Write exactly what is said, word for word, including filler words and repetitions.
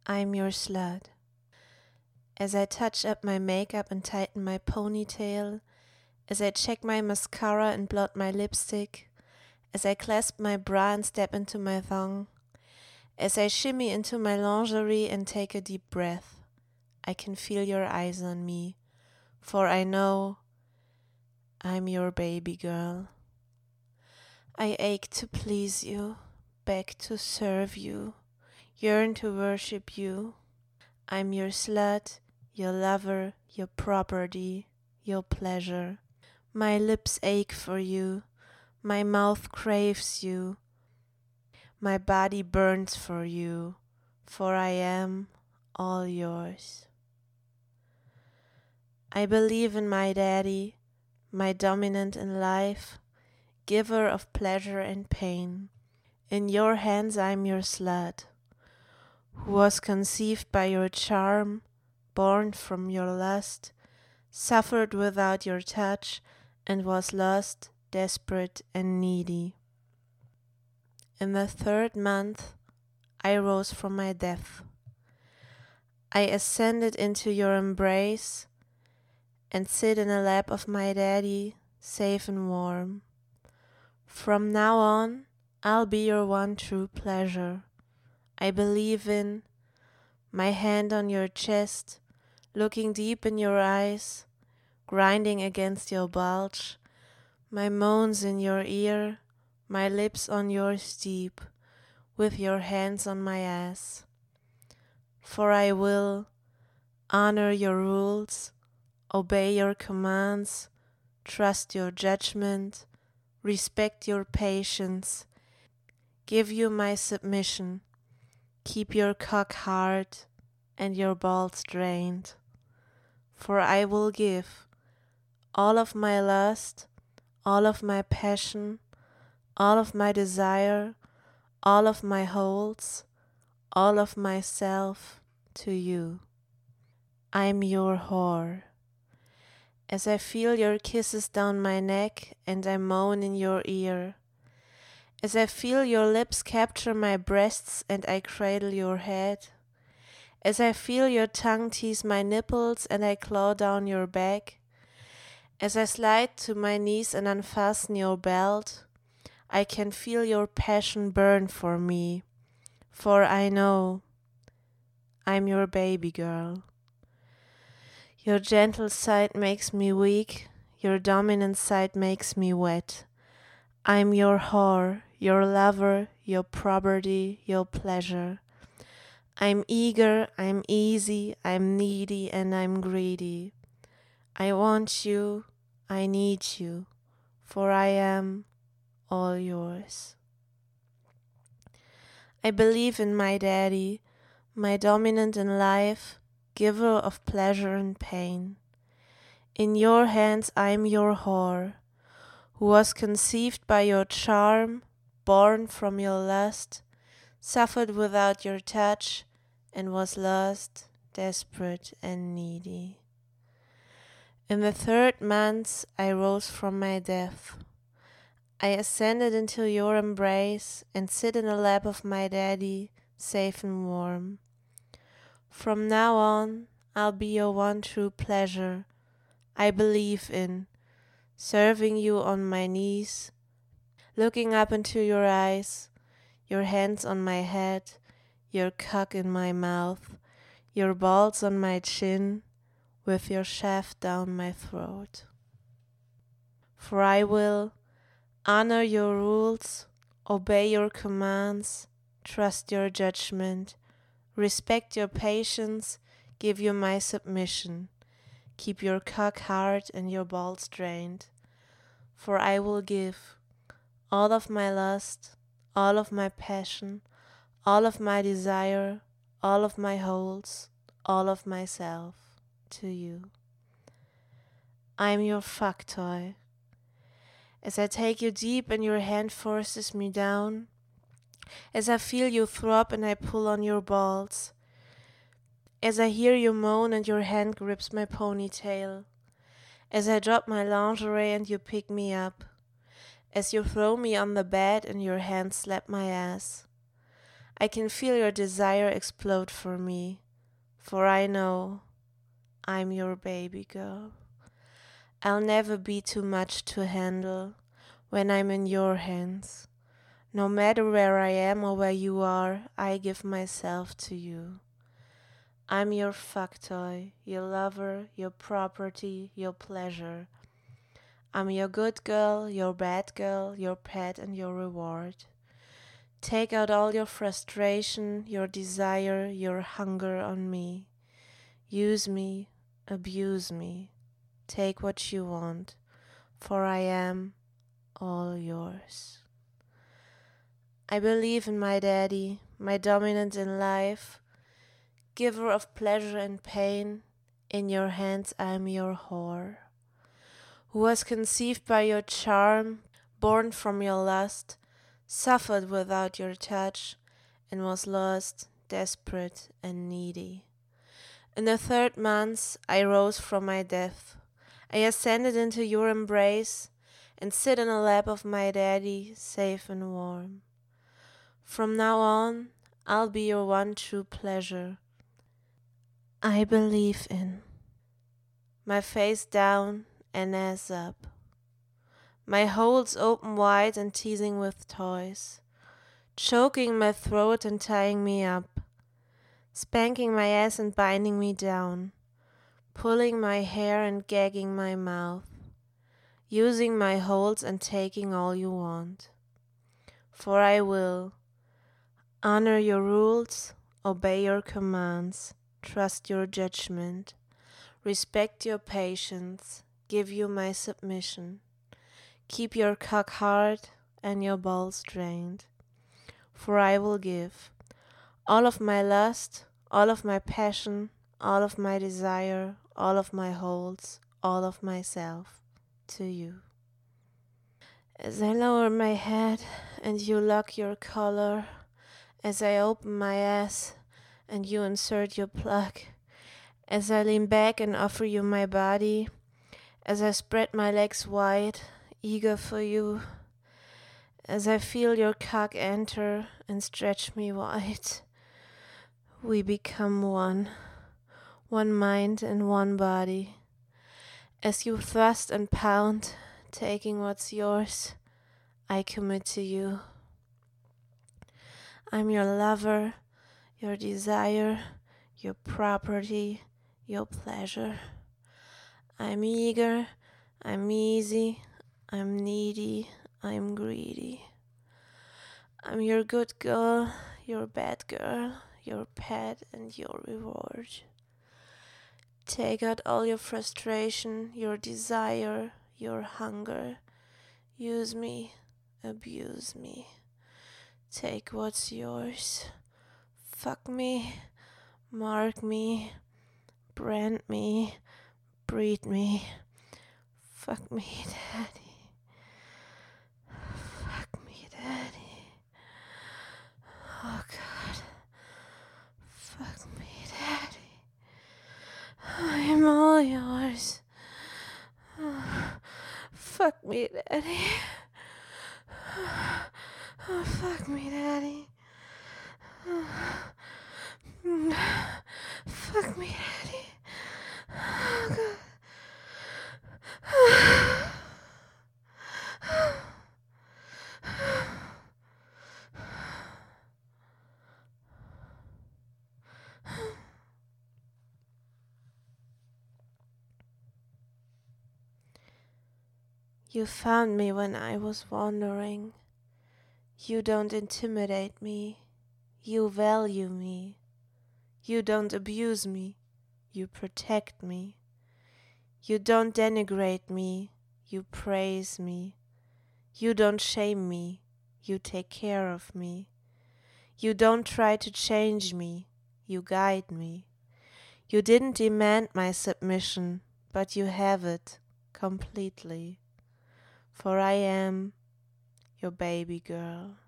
I'm your slut. As I touch up my makeup and tighten my ponytail, as I check my mascara and blot my lipstick, as I clasp my bra and step into my thong, as I shimmy into my lingerie and take a deep breath, I can feel your eyes on me, for I know I'm your baby girl. I ache to please you, beg to serve you, yearn to worship you. I'm your slut, your lover, your property, your pleasure. My lips ache for you, my mouth craves you, my body burns for you, for I am all yours. I believe in my daddy, my dominant in life, giver of pleasure and pain. In your hands I'm your slut, who was conceived by your charm, born from your lust, suffered without your touch, and was lost, desperate and needy. In the third month I rose from my death. I ascended into your embrace and sit in the lap of my daddy, safe and warm. From now on, I'll be your one true pleasure. I believe in my hand on your chest, looking deep in your eyes, grinding against your bulge, my moans in your ear, my lips on yours deep, with your hands on my ass. For I will honor your rules, obey your commands, trust your judgment, respect your patience, give you my submission, keep your cock hard and your balls drained. For I will give all of my lust, all of my passion, all of my desire, all of my holds, all of myself to you. I'm your whore. As I feel your kisses down my neck and I moan in your ear, as I feel your lips capture my breasts and I cradle your head, as I feel your tongue tease my nipples and I claw down your back, as I slide to my knees and unfasten your belt, I can feel your passion burn for me, for I know I'm your baby girl. Your gentle side makes me weak, your dominant side makes me wet. I'm your whore, your lover, your property, your pleasure. I'm eager, I'm easy, I'm needy, and I'm greedy. I want you, I need you, for I am all yours. I believe in my daddy, my dominant in life, giver of pleasure and pain. In your hands I'm your whore, who was conceived by your charm, born from your lust, suffered without your touch, and was lost, desperate and needy. In the third month I rose from my death. I ascended into your embrace and sit in the lap of my daddy, safe and warm. From now on, I'll be your one true pleasure. I believe in serving you on my knees, looking up into your eyes, your hands on my head, your cock in my mouth, your balls on my chin, with your shaft down my throat. For I will honor your rules, obey your commands, trust your judgment, respect your patience, give you my submission, keep your cock hard and your balls drained. For I will give all of my lust, all of my passion, all of my desire, all of my holds, all of myself to you. I'm your fuck toy. As I take you deep and your hand forces me down, as I feel you throb and I pull on your balls, as I hear you moan and your hand grips my ponytail, as I drop my lingerie and you pick me up, as you throw me on the bed and your hand slap my ass, I can feel your desire explode for me, for I know I'm your baby girl. I'll never be too much to handle when I'm in your hands. No matter where I am or where you are, I give myself to you. I'm your fuck toy, your lover, your property, your pleasure. I'm your good girl, your bad girl, your pet and your reward. Take out all your frustration, your desire, your hunger on me. Use me, abuse me. Take what you want, for I am all yours. I believe in my daddy, my dominant in life, giver of pleasure and pain. In your hands I am your whore, who was conceived by your charm, born from your lust, suffered without your touch, and was lost, desperate and needy. In the third month I rose from my death. I ascended into your embrace, and sit in the lap of my daddy, safe and warm. From now on, I'll be your one true pleasure. I believe in. My face down and ass up. My holes open wide and teasing with toys. Choking my throat and tying me up. Spanking my ass and binding me down. Pulling my hair and gagging my mouth. Using my holes and taking all you want. For I will honor your rules, obey your commands, trust your judgment, respect your patience, give you my submission, keep your cock hard and your balls drained. For I will give all of my lust, all of my passion, all of my desire, all of my holds, all of myself to you. As I lower my head and you lock your collar, as I open my ass and you insert your plug, as I lean back and offer you my body, as I spread my legs wide, eager for you, as I feel your cock enter and stretch me wide, we become one, one mind and one body. As you thrust and pound, taking what's yours, I commit to you. I'm your lover, your desire, your property, your pleasure. I'm eager, I'm easy, I'm needy, I'm greedy. I'm your good girl, your bad girl, your pet and your reward. Take out all your frustration, your desire, your hunger. Use me, abuse me. Take what's yours. Fuck me, mark me, brand me, breed me. Fuck me, daddy. Fuck me, daddy. Oh God. Fuck me, daddy. I'm all yours. Fuck me, daddy. Oh, fuck me, daddy. Fuck me, daddy. Oh, God. You found me when I was wandering. You don't intimidate me. You value me. You don't abuse me. You protect me. You don't denigrate me. You praise me. You don't shame me. You take care of me. You don't try to change me. You guide me. You didn't demand my submission, but you have it completely. For I am your baby girl.